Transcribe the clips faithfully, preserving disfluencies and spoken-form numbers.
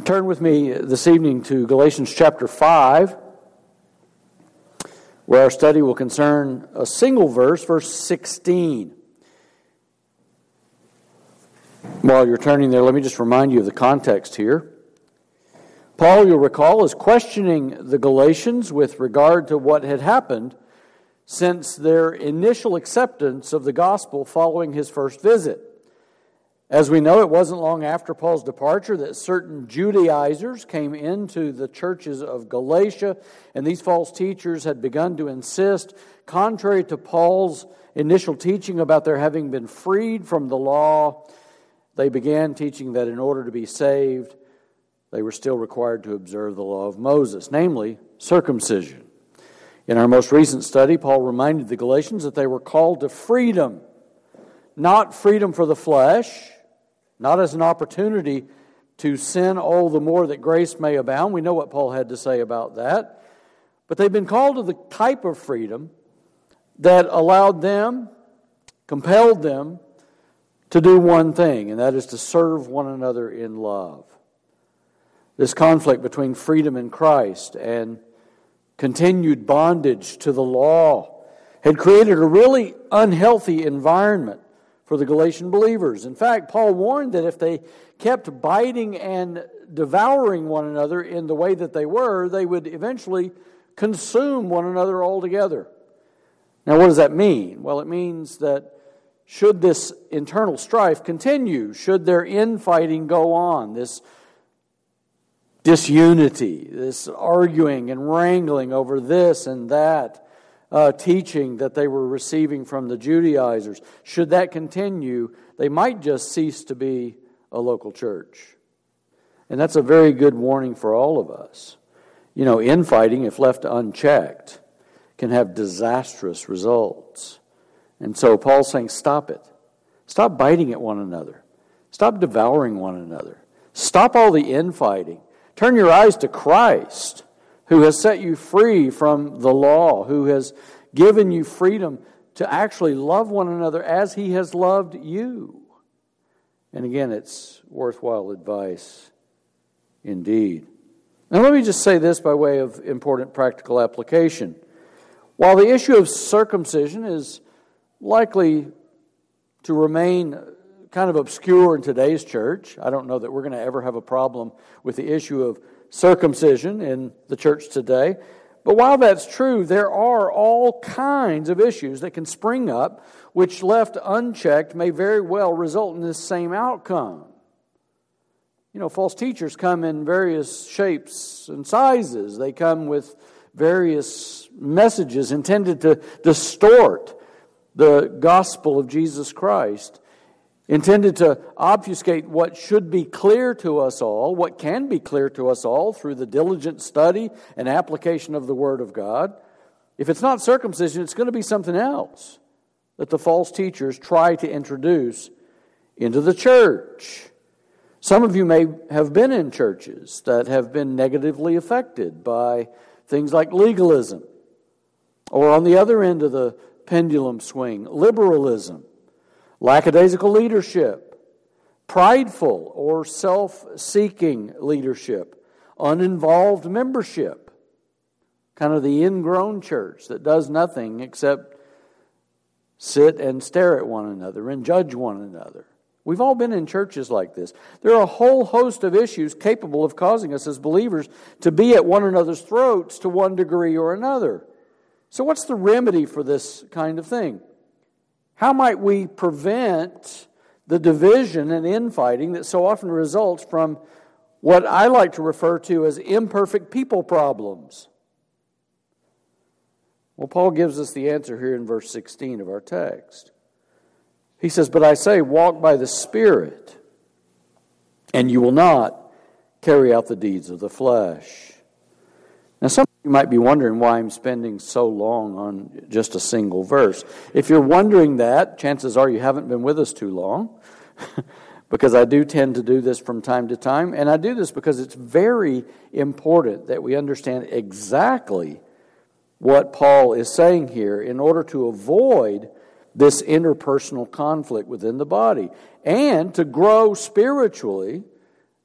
Turn with me this evening to Galatians chapter five, where our study will concern a single verse, verse sixteen. While you're turning there, let me just remind you of the context here. Paul, you'll recall, is questioning the Galatians with regard to what had happened since their initial acceptance of the gospel following his first visit. As we know, it wasn't long after Paul's departure that certain Judaizers came into the churches of Galatia, and these false teachers had begun to insist, contrary to Paul's initial teaching about their having been freed from the law, they began teaching that in order to be saved, they were still required to observe the law of Moses, namely circumcision. In our most recent study, Paul reminded the Galatians that they were called to freedom, not freedom for the flesh, not as an opportunity to sin all the more that grace may abound. We know what Paul had to say about that. But they've been called to the type of freedom that allowed them, compelled them to do one thing, and that is to serve one another in love. This conflict between freedom in Christ and continued bondage to the law had created a really unhealthy environment for the Galatian believers. In fact, Paul warned that if they kept biting and devouring one another in the way that they were, they would eventually consume one another altogether. Now, what does that mean? Well, it means that should this internal strife continue, should their infighting go on, this disunity, this arguing and wrangling over this and that, Uh, teaching that they were receiving from the Judaizers, should that continue, they might just cease to be a local church. And that's a very good warning for all of us. You know, infighting, if left unchecked, can have disastrous results. And so Paul's saying, stop it. Stop biting at one another. Stop devouring one another. Stop all the infighting. Turn your eyes to Christ, who has set you free from the law, who has given you freedom to actually love one another as He has loved you. And again, it's worthwhile advice indeed. Now let me just say this by way of important practical application. While the issue of circumcision is likely to remain kind of obscure in today's church, I don't know that we're going to ever have a problem with the issue of circumcision in the church today. But while that's true, there are all kinds of issues that can spring up which, left unchecked, may very well result in this same outcome. You know, false teachers come in various shapes and sizes. They come with various messages intended to distort the gospel of Jesus Christ, intended to obfuscate what should be clear to us all, what can be clear to us all through the diligent study and application of the Word of God. If it's not circumcision, it's going to be something else that the false teachers try to introduce into the church. Some of you may have been in churches that have been negatively affected by things like legalism, or on the other end of the pendulum swing, liberalism, lackadaisical leadership, prideful or self-seeking leadership, uninvolved membership, kind of the ingrown church that does nothing except sit and stare at one another and judge one another. We've all been in churches like this. There are a whole host of issues capable of causing us as believers to be at one another's throats to one degree or another. So what's the remedy for this kind of thing? How might we prevent the division and infighting that so often results from what I like to refer to as imperfect people problems? Well, Paul gives us the answer here in verse sixteen of our text. He says, "But I say, walk by the Spirit, and you will not carry out the deeds of the flesh." Now, some of you might be wondering why I'm spending so long on just a single verse. If you're wondering that, chances are you haven't been with us too long, because I do tend to do this from time to time, and I do this because it's very important that we understand exactly what Paul is saying here in order to avoid this interpersonal conflict within the body and to grow spiritually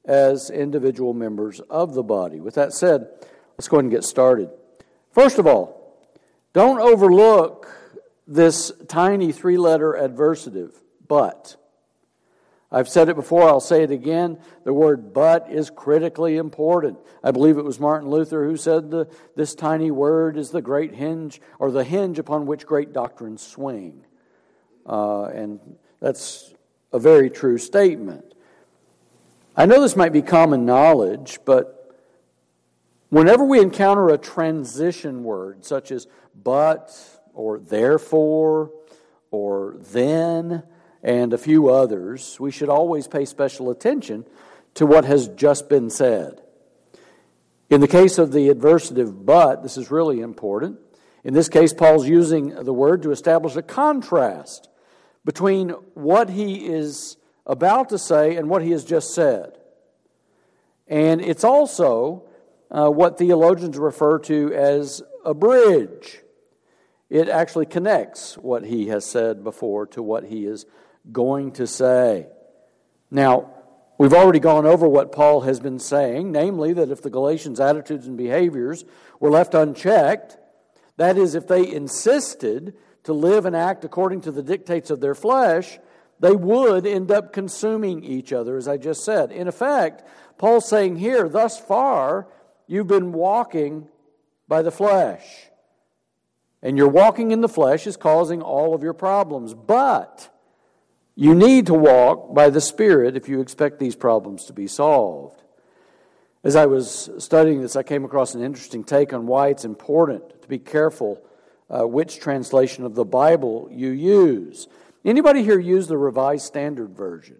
as individual members of the body. With that said, let's go ahead and get started. First of all, don't overlook this tiny three-letter adversative, but. I've said it before, I'll say it again. The word but is critically important. I believe it was Martin Luther who said the, this tiny word is the great hinge, or the hinge upon which great doctrines swing. Uh, and that's a very true statement. I know this might be common knowledge, but whenever we encounter a transition word, such as but, or therefore, or then, and a few others, we should always pay special attention to what has just been said. In the case of the adversative but, this is really important. In this case, Paul's using the word to establish a contrast between what he is about to say and what he has just said. And it's also uh, what theologians refer to as a bridge. It actually connects what he has said before to what he is going to say. Now, we've already gone over what Paul has been saying, namely that if the Galatians' attitudes and behaviors were left unchecked, that is, if they insisted to live and act according to the dictates of their flesh, they would end up consuming each other, as I just said. In effect, Paul's saying here, thus far, you've been walking by the flesh. And your walking in the flesh is causing all of your problems. But you need to walk by the Spirit if you expect these problems to be solved. As I was studying this, I came across an interesting take on why it's important to be careful uh, which translation of the Bible you use. Anybody here use the Revised Standard Version?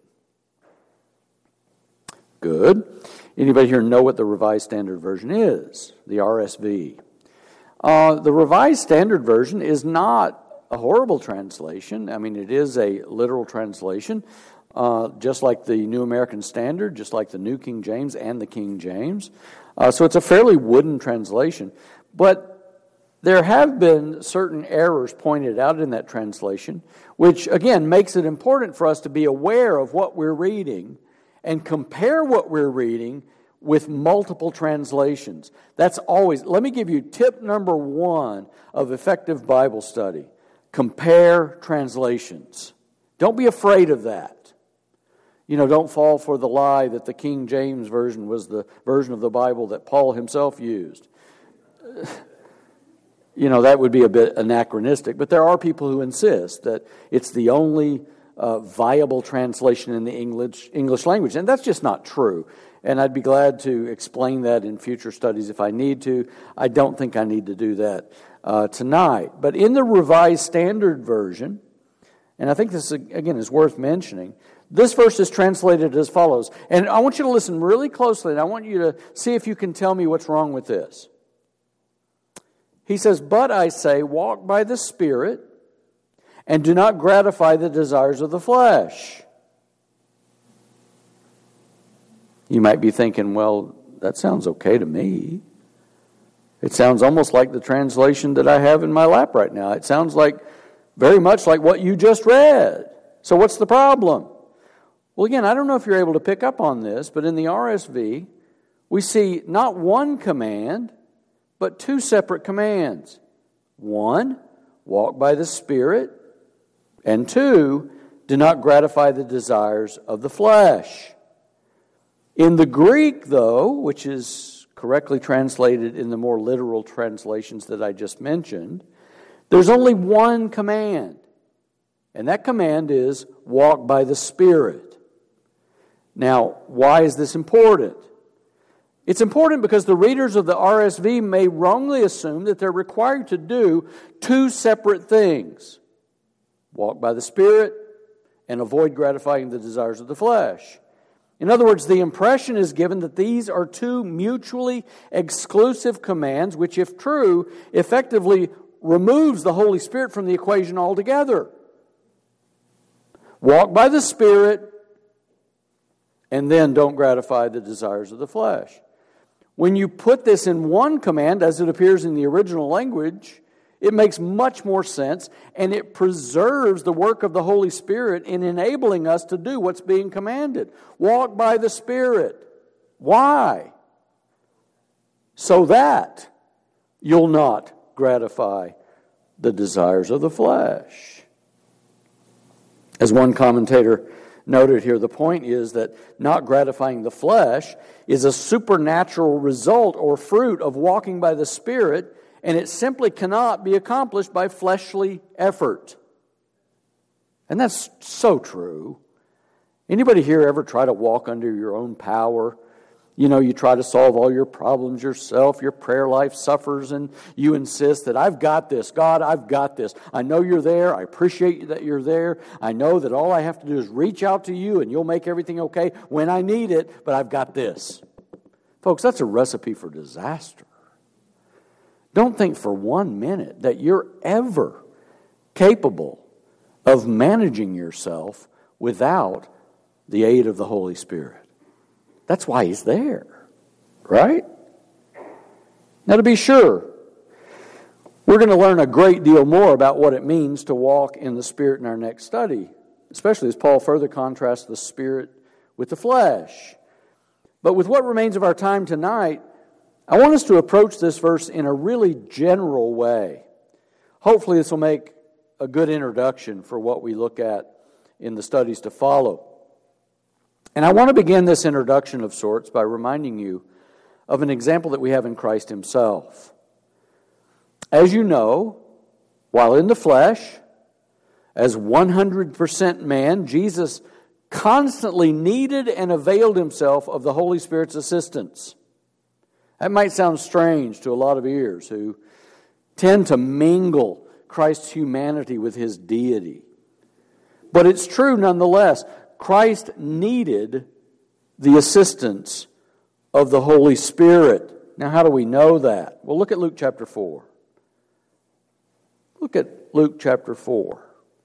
Good. Anybody here know what the Revised Standard Version is? The R S V. Uh, the Revised Standard Version is not a horrible translation. I mean, it is a literal translation, uh, just like the New American Standard, just like the New King James and the King James. Uh, so it's a fairly wooden translation. But there have been certain errors pointed out in that translation, which, again, makes it important for us to be aware of what we're reading and compare what we're reading with multiple translations. That's always, let me give you tip number one of effective Bible study. Compare translations. Don't be afraid of that. You know, don't fall for the lie that the King James Version was the version of the Bible that Paul himself used. You know, that would be a bit anachronistic, but there are people who insist that it's the only uh, viable translation in the English English language, and that's just not true. And I'd be glad to explain that in future studies if I need to. I don't think I need to do that uh, tonight. But in the Revised Standard Version, and I think this, again, is worth mentioning, this verse is translated as follows. And I want you to listen really closely, and I want you to see if you can tell me what's wrong with this. He says, "But I say, walk by the Spirit, and do not gratify the desires of the flesh." You might be thinking, well, that sounds okay to me. It sounds almost like the translation that I have in my lap right now. It sounds like very much like what you just read. So what's the problem? Well, again, I don't know if you're able to pick up on this, but in the R S V, we see not one command, but two separate commands. One, walk by the Spirit, and two, do not gratify the desires of the flesh. In the Greek, though, which is correctly translated in the more literal translations that I just mentioned, there's only one command, and that command is walk by the Spirit. Now, why is this important? It's important because the readers of the R S V may wrongly assume that they're required to do two separate things: walk by the Spirit and avoid gratifying the desires of the flesh. In other words, the impression is given that these are two mutually exclusive commands, which, if true, effectively removes the Holy Spirit from the equation altogether. Walk by the Spirit, and then don't gratify the desires of the flesh. When you put this in one command, as it appears in the original language, it makes much more sense, and it preserves the work of the Holy Spirit in enabling us to do what's being commanded. Walk by the Spirit. Why? So that you'll not gratify the desires of the flesh. As one commentator noted here, the point is that not gratifying the flesh is a supernatural result or fruit of walking by the Spirit, and it simply cannot be accomplished by fleshly effort. And that's so true. Anybody here ever try to walk under your own power? You know, you try to solve all your problems yourself. Your prayer life suffers, and you insist that I've got this. God, I've got this. I know you're there. I appreciate that you're there. I know that all I have to do is reach out to you, and you'll make everything okay when I need it, but I've got this. Folks, that's a recipe for disaster. Don't think for one minute that you're ever capable of managing yourself without the aid of the Holy Spirit. That's why He's there, right? Now, to be sure, we're going to learn a great deal more about what it means to walk in the Spirit in our next study, especially as Paul further contrasts the Spirit with the flesh. But with what remains of our time tonight, I want us to approach this verse in a really general way. Hopefully, this will make a good introduction for what we look at in the studies to follow. And I want to begin this introduction of sorts by reminding you of an example that we have in Christ Himself. As you know, while in the flesh, as one hundred percent man, Jesus constantly needed and availed Himself of the Holy Spirit's assistance. That might sound strange to a lot of ears who tend to mingle Christ's humanity with His deity. But it's true nonetheless. Christ needed the assistance of the Holy Spirit. Now, how do we know that? Well, look at Luke chapter four. Look at Luke chapter four.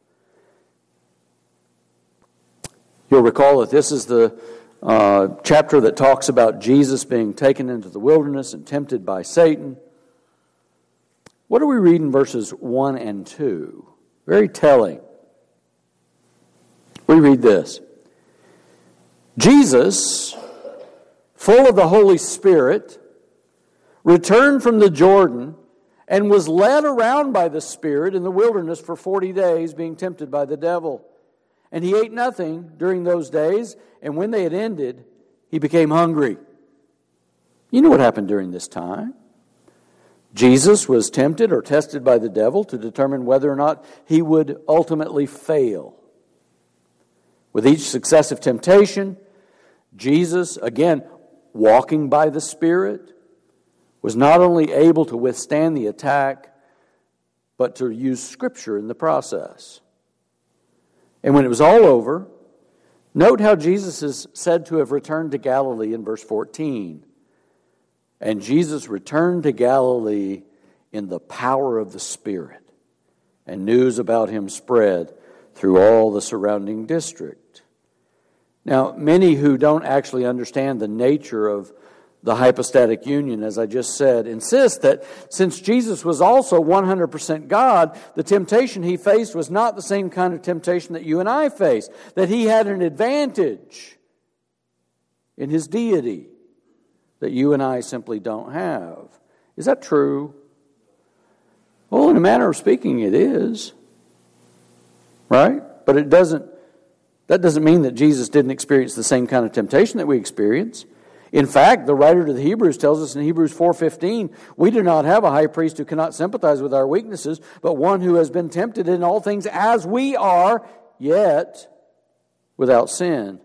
You'll recall that this is the uh, chapter that talks about Jesus being taken into the wilderness and tempted by Satan. What do we read in verses one and two? Very telling. We read this. Jesus, full of the Holy Spirit, returned from the Jordan and was led around by the Spirit in the wilderness for forty days, being tempted by the devil. And he ate nothing during those days, and when they had ended, he became hungry. You know what happened during this time? Jesus was tempted or tested by the devil to determine whether or not he would ultimately fail. With each successive temptation, Jesus, again, walking by the Spirit, was not only able to withstand the attack, but to use Scripture in the process. And when it was all over, note how Jesus is said to have returned to Galilee in verse fourteen. And Jesus returned to Galilee in the power of the Spirit, and news about Him spread through all the surrounding district. Now, many who don't actually understand the nature of the hypostatic union, as I just said, insist that since Jesus was also one hundred percent God, the temptation He faced was not the same kind of temptation that you and I face, that He had an advantage in His deity that you and I simply don't have. Is that true? Well, in a manner of speaking, it is. Right? But it doesn't, that doesn't mean that Jesus didn't experience the same kind of temptation that we experience. In fact, the writer to the Hebrews tells us in Hebrews four fifteen, we do not have a high priest who cannot sympathize with our weaknesses, but one who has been tempted in all things as we are, yet without sin.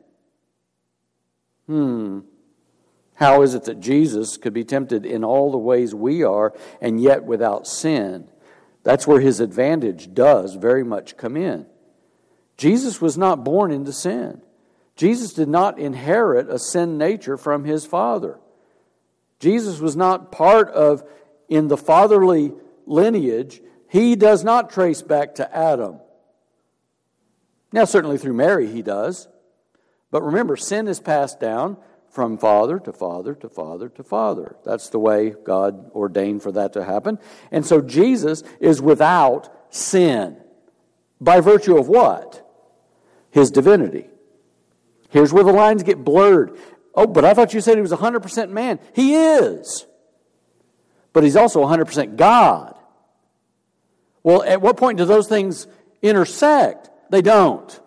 Hmm. How is it that Jesus could be tempted in all the ways we are, and yet without sin? That's where His advantage does very much come in. Jesus was not born into sin. Jesus did not inherit a sin nature from His Father. Jesus was not part of, in the fatherly lineage, He does not trace back to Adam. Now, certainly through Mary He does. But remember, sin is passed down from father to father to father to father. That's the way God ordained for that to happen. And so Jesus is without sin. By virtue of what? His divinity. Here's where the lines get blurred. Oh, but I thought you said he was one hundred percent man. He is. But he's also one hundred percent God. Well, at what point do those things intersect? They don't.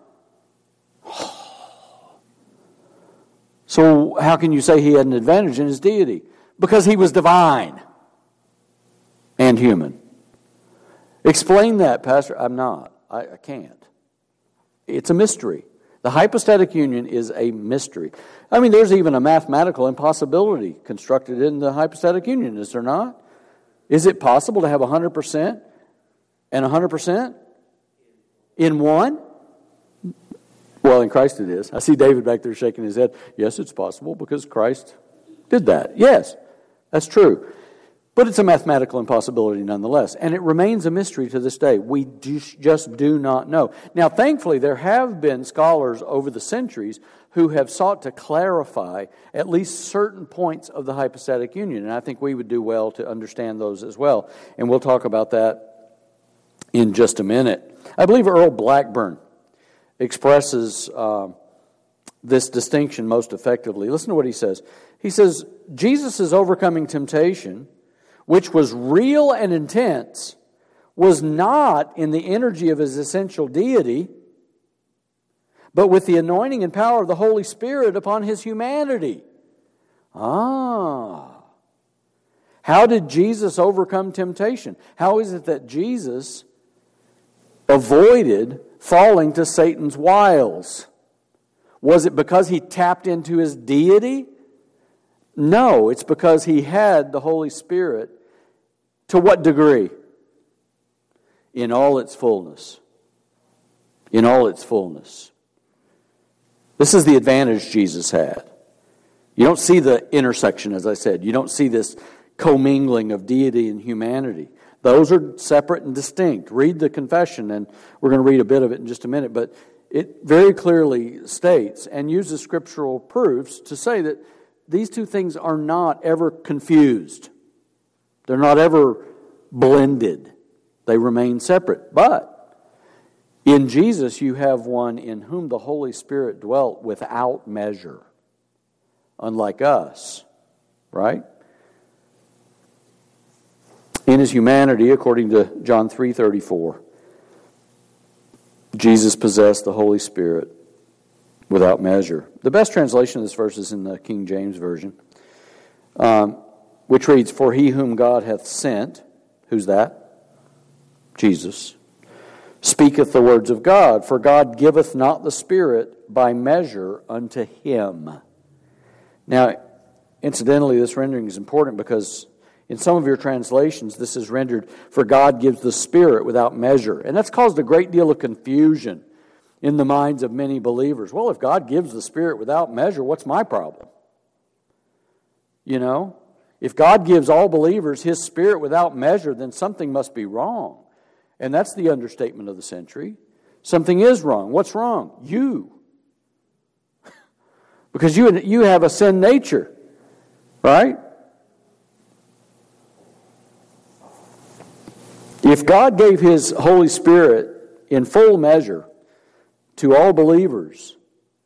So how can you say he had an advantage in his deity? Because he was divine and human. Explain that, Pastor. I'm not. I, I can't. It's a mystery. The hypostatic union is a mystery. I mean, there's even a mathematical impossibility constructed in the hypostatic union, is there not? Is it possible to have one hundred percent and one hundred percent in one? Well, in Christ it is. I see David back there shaking his head. Yes, it's possible because Christ did that. Yes, that's true. But it's a mathematical impossibility nonetheless. And it remains a mystery to this day. We just do not know. Now, thankfully, there have been scholars over the centuries who have sought to clarify at least certain points of the hypostatic union. And I think we would do well to understand those as well. And we'll talk about that in just a minute. I believe Earl Blackburn expresses uh, this distinction most effectively. Listen to what he says. He says, Jesus' overcoming temptation, which was real and intense, was not in the energy of his essential deity, but with the anointing and power of the Holy Spirit upon his humanity. Ah. How did Jesus overcome temptation? How is it that Jesus avoided falling to Satan's wiles? Was it because he tapped into his deity? No, it's because he had the Holy Spirit. To what degree? In all its fullness. In all its fullness. This is the advantage Jesus had. You don't see the intersection, as I said. You don't see this commingling of deity and humanity. Those are separate and distinct. Read the confession, and we're going to read a bit of it in just a minute, but it very clearly states and uses scriptural proofs to say that these two things are not ever confused. They're not ever blended. They remain separate. But in Jesus, you have one in whom the Holy Spirit dwelt without measure, unlike us, right? In his humanity, according to John three thirty-four, Jesus possessed the Holy Spirit without measure. The best translation of this verse is in the King James Version, um, which reads, "For he whom God hath sent," who's that? Jesus. "Speaketh the words of God, for God giveth not the Spirit by measure unto him." Now, incidentally, this rendering is important because in some of your translations, this is rendered, "For God gives the Spirit without measure." And that's caused a great deal of confusion in the minds of many believers. Well, if God gives the Spirit without measure, what's my problem? You know, if God gives all believers His Spirit without measure, then something must be wrong. And that's the understatement of the century. Something is wrong. What's wrong? You. Because you, you have a sin nature, right? If God gave His Holy Spirit in full measure to all believers,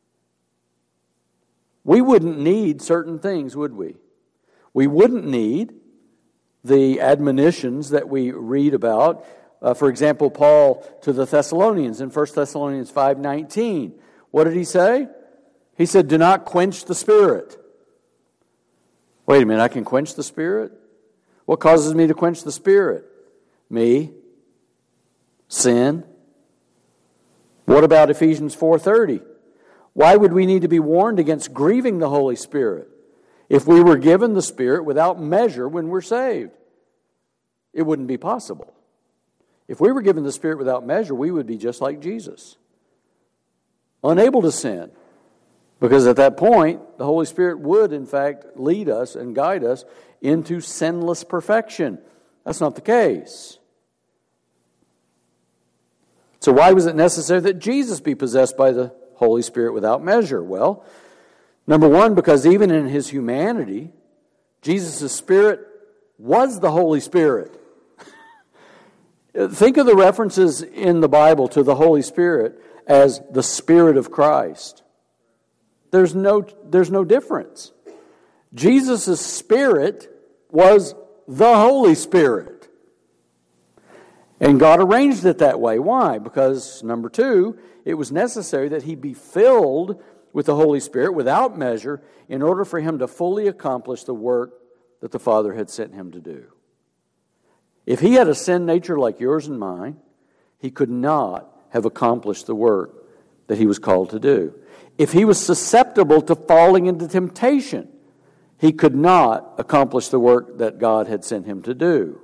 we wouldn't need certain things, would we? We wouldn't need the admonitions that we read about. Uh, for example, Paul to the Thessalonians in First Thessalonians five nineteen. What did he say? He said, "Do not quench the Spirit." Wait a minute, I can quench the Spirit? What causes me to quench the Spirit? Me? Sin? What about Ephesians four thirty? Why would we need to be warned against grieving the Holy Spirit if we were given the Spirit without measure when we're saved? It wouldn't be possible. If we were given the Spirit without measure, we would be just like Jesus, unable to sin. Because at that point, the Holy Spirit would, in fact, lead us and guide us into sinless perfection. That's not the case. So why was it necessary that Jesus be possessed by the Holy Spirit without measure? Well, number one, because even in His humanity, Jesus' Spirit was the Holy Spirit. Think of the references in the Bible to the Holy Spirit as the Spirit of Christ. there's no, there's no difference. Jesus' Spirit was the Holy Spirit. And God arranged it that way. Why? Because, number two, it was necessary that he be filled with the Holy Spirit without measure in order for him to fully accomplish the work that the Father had sent him to do. If he had a sin nature like yours and mine, he could not have accomplished the work that he was called to do. If he was susceptible to falling into temptation, he could not accomplish the work that God had sent him to do.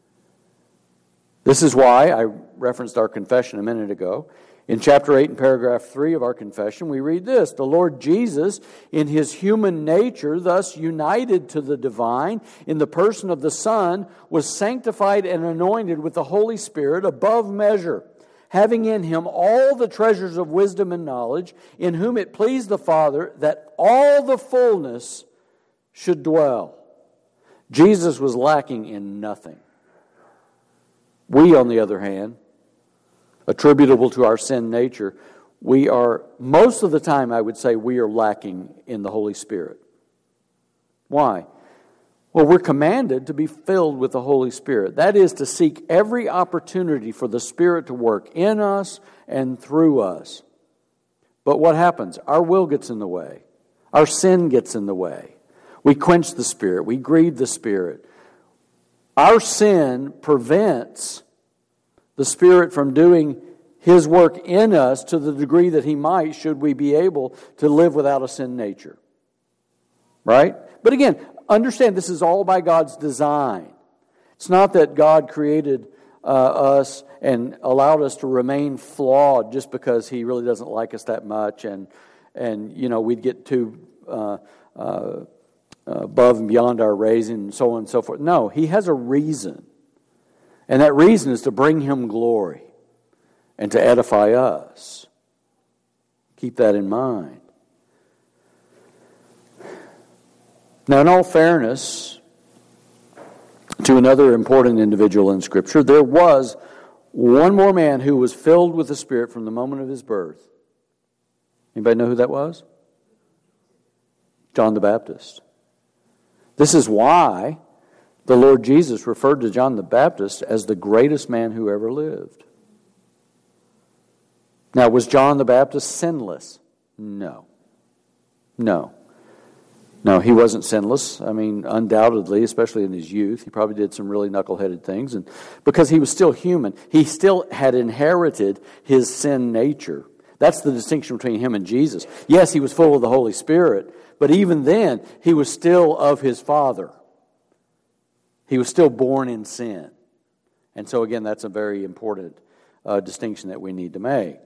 This is why I referenced our confession a minute ago. In chapter eight and paragraph three of our confession, we read this: the Lord Jesus, in his human nature, thus united to the divine, in the person of the Son, was sanctified and anointed with the Holy Spirit above measure, having in him all the treasures of wisdom and knowledge, in whom it pleased the Father that all the fullness should dwell. Jesus was lacking in nothing. We, on the other hand, attributable to our sin nature, we are, most of the time I would say, we are lacking in the Holy Spirit. Why? Well, we're commanded to be filled with the Holy Spirit. That is to seek every opportunity for the Spirit to work in us and through us. But what happens? Our will gets in the way. Our sin gets in the way. We quench the Spirit. We grieve the Spirit. Our sin prevents the Spirit from doing his work in us to the degree that he might, should we be able to live without a sin nature. Right? But again, understand this is all by God's design. It's not that God created uh, us and allowed us to remain flawed just because he really doesn't like us that much, and, and you know, we'd get too uh, uh, above and beyond our raising and so on and so forth. No, he has a reason. And that reason is to bring him glory and to edify us. Keep that in mind. Now, in all fairness to another important individual in Scripture, there was one more man who was filled with the Spirit from the moment of his birth. Anybody know who that was? John the Baptist. This is why the Lord Jesus referred to John the Baptist as the greatest man who ever lived. Now, was John the Baptist sinless? No. No. No, he wasn't sinless. I mean, undoubtedly, especially in his youth, he probably did some really knuckleheaded things. And because he was still human, he still had inherited his sin nature. That's the distinction between him and Jesus. Yes, he was full of the Holy Spirit, but even then, he was still of his Father. He was still born in sin. And so again, that's a very important uh, distinction that we need to make.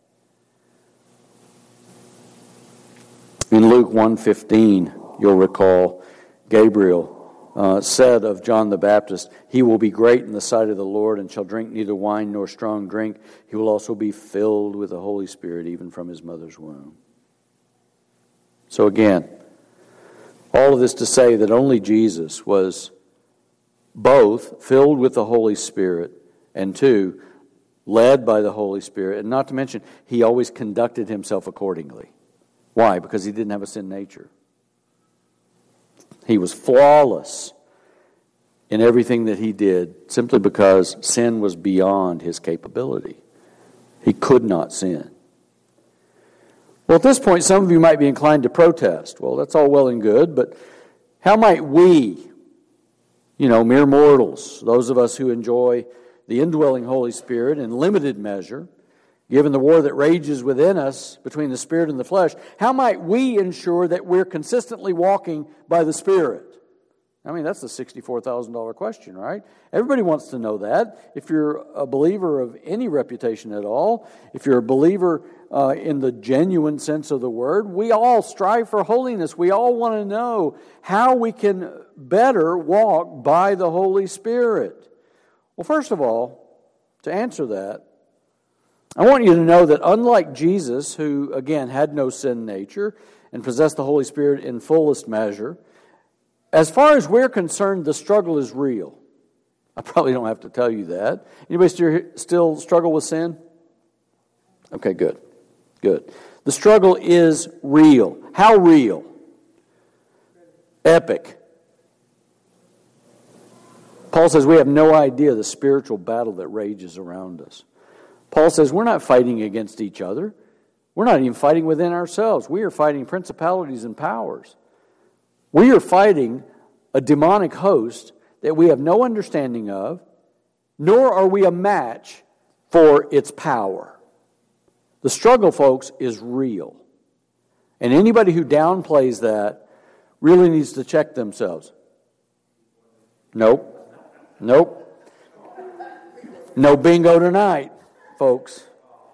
In Luke one fifteen, you'll recall, Gabriel uh, said of John the Baptist, "He will be great in the sight of the Lord and shall drink neither wine nor strong drink. He will also be filled with the Holy Spirit even from his mother's womb." So again, all of this to say that only Jesus was both filled with the Holy Spirit and two, led by the Holy Spirit. And not to mention, he always conducted himself accordingly. Why? Because he didn't have a sin nature. He was flawless in everything that he did simply because sin was beyond his capability. He could not sin. Well, at this point, some of you might be inclined to protest. Well, that's all well and good, but how might we, you know, mere mortals, those of us who enjoy the indwelling Holy Spirit in limited measure, given the war that rages within us between the Spirit and the flesh, how might we ensure that we're consistently walking by the Spirit? I mean, that's the sixty-four thousand dollars question, right? Everybody wants to know that. If you're a believer of any reputation at all, if you're a believer uh, in the genuine sense of the word, we all strive for holiness. We all want to know how we can better walk by the Holy Spirit. Well, first of all, to answer that, I want you to know that unlike Jesus, who, again, had no sin nature and possessed the Holy Spirit in fullest measure, as far as we're concerned, the struggle is real. I probably don't have to tell you that. Anybody still, still struggle with sin? Okay, good. Good. The struggle is real. How real? Epic. Paul says we have no idea the spiritual battle that rages around us. Paul says we're not fighting against each other. We're not even fighting within ourselves. We are fighting principalities and powers. We are fighting a demonic host that we have no understanding of, nor are we a match for its power. The struggle, folks, is real. And anybody who downplays that really needs to check themselves. Nope. Nope. No bingo tonight, folks.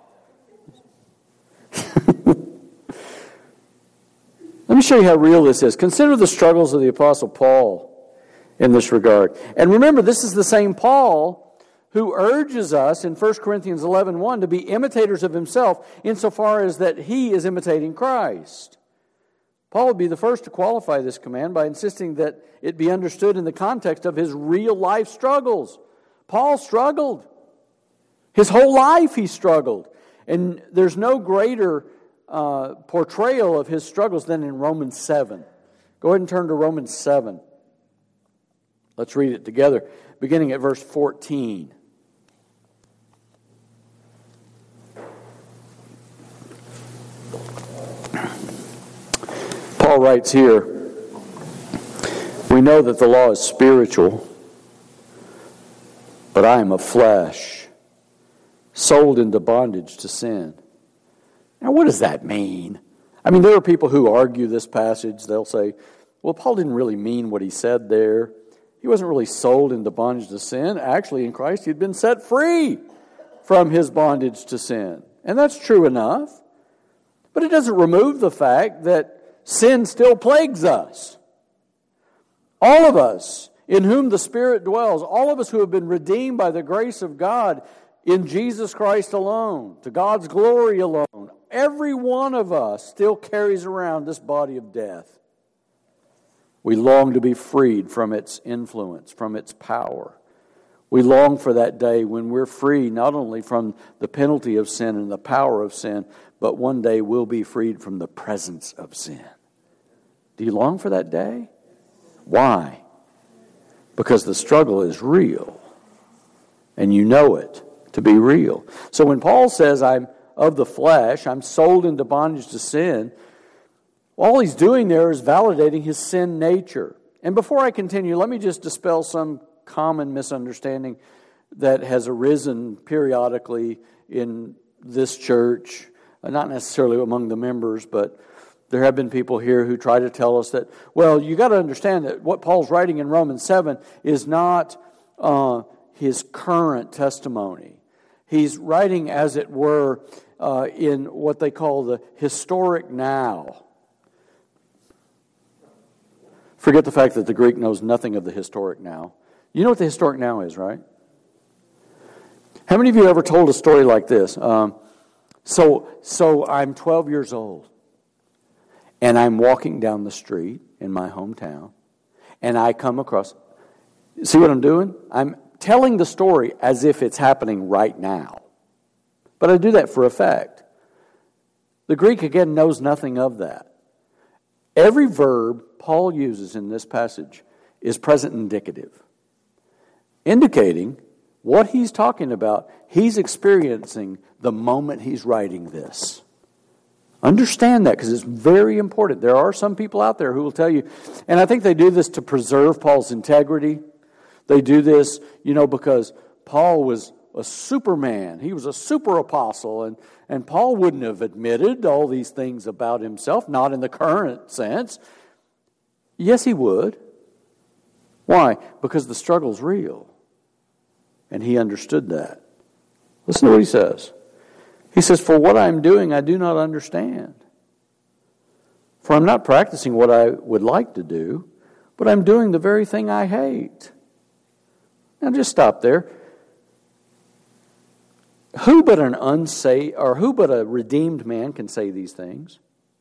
Let me show you how real this is. Consider the struggles of the Apostle Paul in this regard. And remember, this is the same Paul who urges us in First Corinthians eleven one to be imitators of himself insofar as that he is imitating Christ. Paul would be the first to qualify this command by insisting that it be understood in the context of his real life struggles. Paul struggled. His whole life he struggled. And there's no greater uh, portrayal of his struggles than in Romans seven. Go ahead and turn to Romans seven. Let's read it together, beginning at verse fourteen. Paul writes here, we know that the law is spiritual, but I am of flesh, sold into bondage to sin. Now, what does that mean? I mean, there are people who argue this passage. They'll say, well, Paul didn't really mean what he said there. He wasn't really sold into bondage to sin. Actually, in Christ, he'd been set free from his bondage to sin. And that's true enough. But it doesn't remove the fact that sin still plagues us. All of us in whom the Spirit dwells, all of us who have been redeemed by the grace of God in Jesus Christ alone, to God's glory alone, every one of us still carries around this body of death. We long to be freed from its influence, from its power. We long for that day when we're free not only from the penalty of sin and the power of sin, but one day we'll be freed from the presence of sin. Do you long for that day? Why? Because the struggle is real. And you know it to be real. So when Paul says, I'm of the flesh, I'm sold into bondage to sin, all he's doing there is validating his sin nature. And before I continue, let me just dispel some common misunderstanding that has arisen periodically in this church, not necessarily among the members, but there have been people here who try to tell us that, well, you got to understand that what Paul's writing in Romans seven is not uh, his current testimony. He's writing, as it were, uh, in what they call the historic now. Forget the fact that the Greek knows nothing of the historic now. You know what the historic now is, right? How many of you ever told a story like this? Um, so, so I'm twelve years old, and I'm walking down the street in my hometown, and I come across, see what I'm doing? I'm telling the story as if it's happening right now. But I do that for effect. The Greek, again, knows nothing of that. Every verb Paul uses in this passage is present indicative, indicating what he's talking about, he's experiencing the moment he's writing this. Understand that, because it's very important. There are some people out there who will tell you, and I think they do this to preserve Paul's integrity. They do this, you know, because Paul was a superman. He was a super apostle, and, and Paul wouldn't have admitted all these things about himself, not in the current sense. Yes, he would. Why? Because the struggle's real. And he understood that. Listen to what he says. He says, for what I'm doing, I do not understand. For I'm not practicing what I would like to do, but I'm doing the very thing I hate. Now just stop there. Who but an unsaved, or who but a redeemed man can say these things?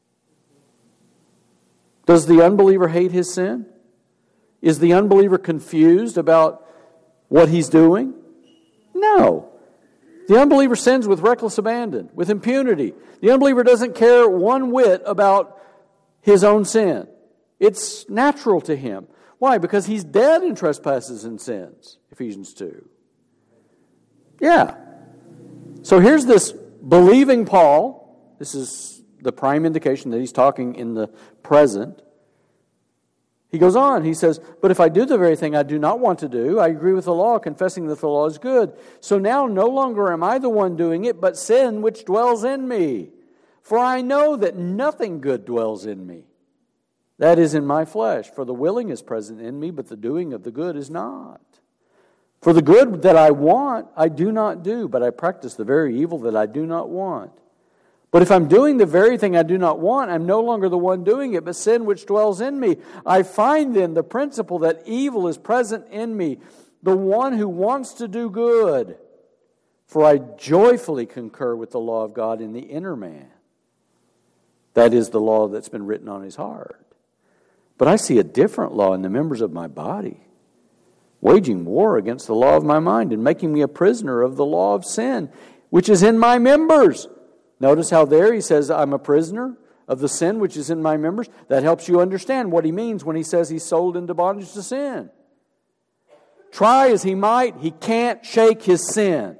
Does the unbeliever hate his sin? Is the unbeliever confused about what he's doing? No. The unbeliever sins with reckless abandon, with impunity. The unbeliever doesn't care one whit about his own sin. It's natural to him. Why? Because he's dead in trespasses and sins. Ephesians two. Yeah. So here's this believing Paul. This is the prime indication that he's talking in the present. He goes on, he says, but if I do the very thing I do not want to do, I agree with the law, confessing that the law is good. So now no longer am I the one doing it, but sin which dwells in me. For I know that nothing good dwells in me. That is in my flesh. For the willing is present in me, but the doing of the good is not. For the good that I want, I do not do, but I practice the very evil that I do not want. But if I'm doing the very thing I do not want, I'm no longer the one doing it, but sin which dwells in me. I find then the principle that evil is present in me, the one who wants to do good. For I joyfully concur with the law of God in the inner man. That is the law that's been written on his heart. But I see a different law in the members of my body, waging war against the law of my mind and making me a prisoner of the law of sin, which is in my members. Notice how there he says, I'm a prisoner of the sin which is in my members. That helps you understand what he means when he says he's sold into bondage to sin. Try as he might, he can't shake his sin.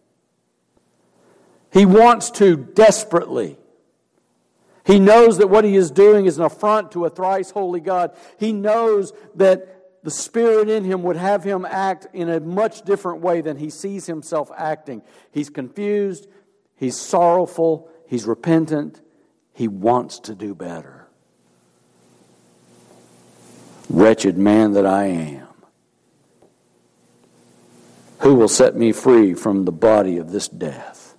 He wants to desperately. He knows that what he is doing is an affront to a thrice holy God. He knows that the Spirit in him would have him act in a much different way than he sees himself acting. He's confused. He's sorrowful, he's repentant, he wants to do better. Wretched man that I am, who will set me free from the body of this death?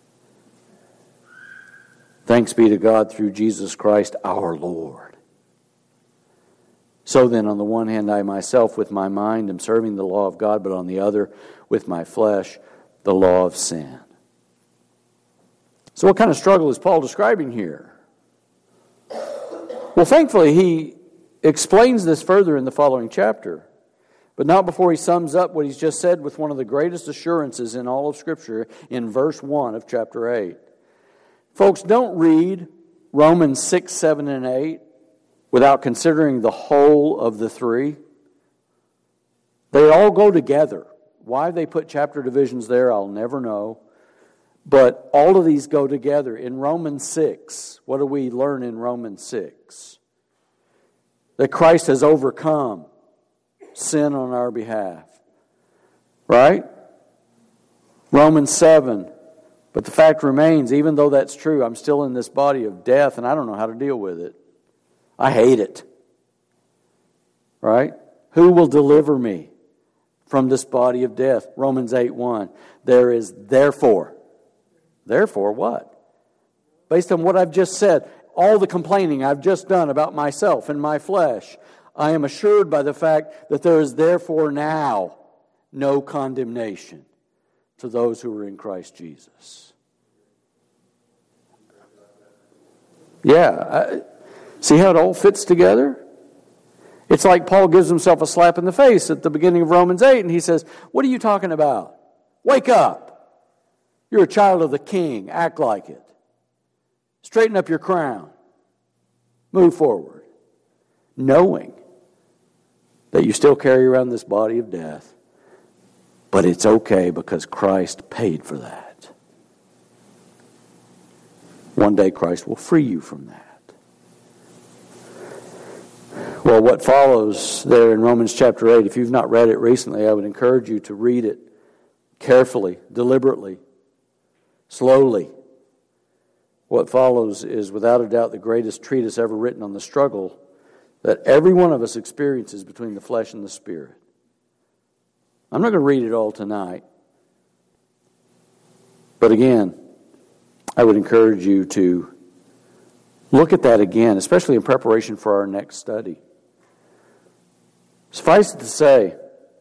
Thanks be to God through Jesus Christ our Lord. So then, on the one hand, I myself with my mind am serving the law of God, but on the other, with my flesh, the law of sin. So what kind of struggle is Paul describing here? Well, thankfully, he explains this further in the following chapter, but not before he sums up what he's just said with one of the greatest assurances in all of Scripture in verse one of chapter eight. Folks, don't read Romans six, seven, and eight without considering the whole of the three. They all go together. Why they put chapter divisions there, I'll never know. But all of these go together. In Romans six, what do we learn in Romans six? That Christ has overcome sin on our behalf. Right? Romans seven, but the fact remains, even though that's true, I'm still in this body of death and I don't know how to deal with it. I hate it. Right? Who will deliver me from this body of death? Romans eight one. There is therefore. Therefore what? Based on what I've just said, all the complaining I've just done about myself and my flesh, I am assured by the fact that there is therefore now no condemnation to those who are in Christ Jesus. Yeah, I, see how it all fits together? It's like Paul gives himself a slap in the face at the beginning of Romans eight, and he says, what are you talking about? Wake up. You're a child of the King. Act like it. Straighten up your crown. Move forward. Knowing that you still carry around this body of death, but it's okay because Christ paid for that. One day Christ will free you from that. Well, what follows there in Romans chapter eight, if you've not read it recently, I would encourage you to read it carefully, deliberately, slowly. What follows is without a doubt the greatest treatise ever written on the struggle that every one of us experiences between the flesh and the spirit. I'm not going to read it all tonight. But again, I would encourage you to look at that again, especially in preparation for our next study. Suffice it to say,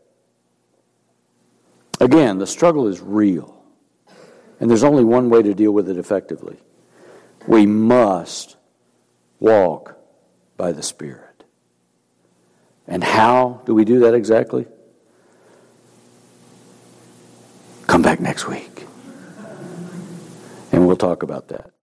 again, the struggle is real. And there's only one way to deal with it effectively. We must walk by the Spirit. And how do we do that exactly? Come back next week. talk about that.